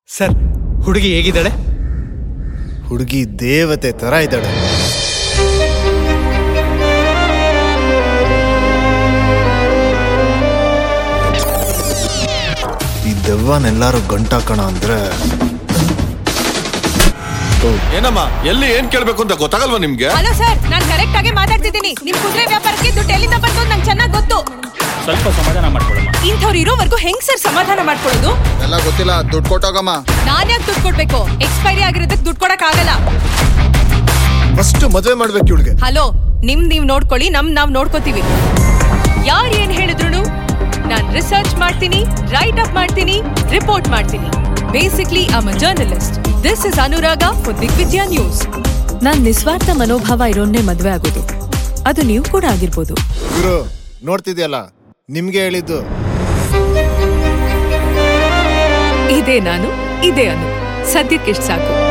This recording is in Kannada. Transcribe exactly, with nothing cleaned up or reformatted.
ಸರ್, ಹುಡುಗಿ ಹೇಗಿದ್ದಾಳೆ? ಹುಡುಗಿ ದೇವತೆ ತರ ಇದ್ದಾಳೆ. ಈ ದೆವ್ವನೆಲ್ಲಾರು ಗಂಟಾಕಣ ಅಂದ್ರೆ ಏನಮ್ಮ, ಎಲ್ಲಿ ಏನ್ ಕೇಳ್ಬೇಕು ಅಂತ ಗೊತ್ತಾಗಲ್ವಾ ನಿಮ್ಗೆ? ಹಲೋ ಸರ್, ನಾನ್ ಕರೆಕ್ಟ್ ಆಗಿ ಮಾತಾಡ್ತಿದ್ದೀನಿ. ನಿಮ್ ಕುದುರೆ ವ್ಯಾಪಾರಕ್ಕೆ ದುಡ್ಡು ಎಲ್ಲಿಂದ ಬಂತು ನಂಗೆ ಚೆನ್ನಾಗಿ ಗೊತ್ತು. ಸ್ವಲ್ಪ ಸಮಾಧಾನ ಮಾಡ್ಕೊಳ್ಳಮ್ಮ. ಇಂಥವ್ರು ಇರೋವರೆಗೂ ಹೆಂಗ್ ಸರ್ ಸಮಾಧಾನ ಮಾಡ್ಕೊಳ್ಳೋದು? ಎಲ್ಲ ಗೊತ್ತಿಲ್ಲ, ದುಡ್ಡು ಕೊಟ್ಟೋಗಮ್ಮ. ನಾನ್ ಯಾಕೆ ದುಡ್ಡು ಕೊಡ್ಬೇಕು? ಎಕ್ಸ್ಪೈರಿ ಆಗಿರೋದಕ್ಕೆ ದುಡ್ಡು ಕೊಡಕ್ ಆಗಲ್ಲ. ಫಸ್ಟ್ ಮದ್ವೆ ಮಾಡ್ಬೇಕು ಇವಳಿಗೆ. ಹಲೋ, ನಿಮ್ ನೀವ್ ನೋಡ್ಕೊಳ್ಳಿ, ನಮ್ ನಾವ್ ನೋಡ್ಕೋತೀವಿ. ಯಾರ್ ಏನ್ ಹೇಳಿದ್ರು ನಾನ್ ರಿಸರ್ಚ್ ಮಾಡ್ತೀನಿ, ರೈಟ್ ಅಪ್ ಮಾಡ್ತೀನಿ, ರಿಪೋರ್ಟ್ ಮಾಡ್ತೀನಿ. Basically I am a journalist. This is Anuraga for Digvijaya news. ನಾನ್ ನಿಸ್ವಾರ್ಥ ಮನೋಭಾವ ಇರೋನ್ನೇ ಮದ್ವೆ ಆಗೋದು. ಅದು ನೀವು ಕೂಡ ಆಗಿರ್ಬೋದು. ಗುರು ನೋಡ್ತಿದ್ಯಲ್ಲ, ನಿಮ್ಗೆ ಹೇಳಿದ್ದು. ಇದೇ ನಾನು, ಇದೇ ಅನು. ಸದ್ಯಕ್ಕಿಷ್ಟು ಸಾಕು.